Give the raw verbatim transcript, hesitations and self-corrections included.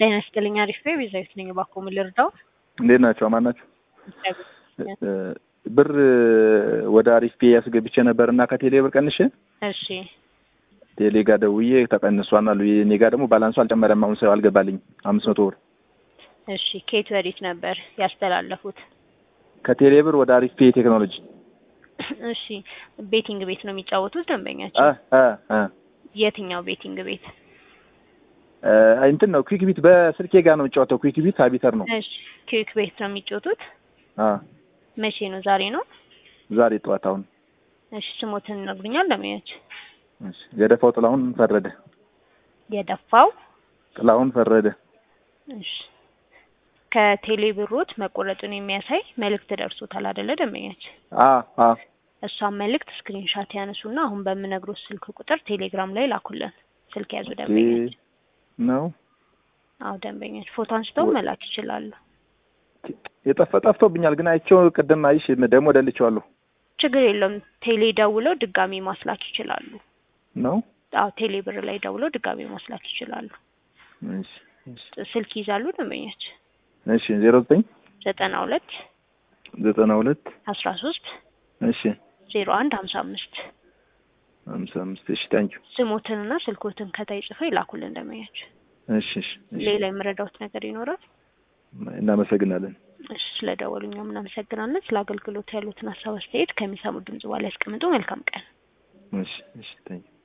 ጤና ይስጥልኝ አሪፍ ነኝ ቤዛዊት ነኝ እባክዎ ምን ልርዳው? እንዴት ናቸው አማን ናቸው? ብር ወደ አሪፍ ፔ ያስገብቼ ነበርና ከቴሌ ብር ቀንሼ እሺ ቴሌ ጋር ደውዬ ተቀንሷል አሉ። የኔ ጋር ደግሞ ባላንሱ አልጨመረም። አሁን ሰው አልገባልኝ አምስት መቶ ብር። እሺ ከየት ወዴት ነበር ያስተላለፉት? ከቴሌ ብር ወደ አሪፍ ፔ ቴክኖሎጂ። እሺ ቤቲንግ ቤት ነው የሚጫወቱት ደንበኛቸው? አ አ የትኛው ቤቲንግ ቤት? እ እንትን ነው ኩዊክ ቢት በስልኬ ጋር ነው የሚጫወተው። ኩዊክ ቢት አቢተር ነው። እሺ ኩዊክ ቤት ነው የሚጫወቱት? አ መቼ ነው? ዛሬ ነው? ዛሬ ጠዋት አሁን። እሺ ስሞትን ነግሩኛል ለማየት። እሺ የደፋው ጥላሁን ፈረደ። የደፋው ጥላሁን ፈረደ። እሺ ከቴሌ ብሮት መቆረጡን የሚያሳይ መልእክት ደርሶታል አይደለ ደንበኛችን? አ አ እሷን መልእክት ስክሪንሻት ያነሱና አሁን በምነግሮት ስልክ ቁጥር ቴሌግራም ላይ ላኩልን። ስልክ ያዙ ደንበኛችን ነው። አው ደንበኛችን ፎቶ አንስተው መላክ ይችላሉ። የጠፋ ጠፍቶብኛል ግን አይቼው ቅድም አይሽ ደግሞ ደልቼዋለሁ። ችግር የለም ቴሌ ደውለው ድጋሚ ማስላክ ይችላሉ ነው። አው ቴሌ ብር ላይ ደውለው ድጋሚ ማስላክ ይችላሉ። እሺ እሺ ስልክ ይዛሉ ደንበኛችን? እሺ ዜሮ ዘጠኝ ዘጠና ሁለት ዘጠና ሁለት አስራ ሶስት እሺ ዜሮ አንድ ሃምሳ አምስት ሃምሳ አምስት እሺ ታንኪዩ። ስሞትንና ስልኮትን ከታይ ጽፈው ይላኩልን ደንበኛችን። እሺ እሺ ሌላ የምረዳውት ነገር ይኖራል? እናመሰግናለን። እሺ ስለደወሉኝም እናመሰግናለን። ስለ አገልግሎት ያሉትን ሀሳብ አስተያየት ከሚሰሙ ድምጽ በኋላ ያስቀምጡ። መልካም ቀን። እሺ እሺ ታንኪዩ።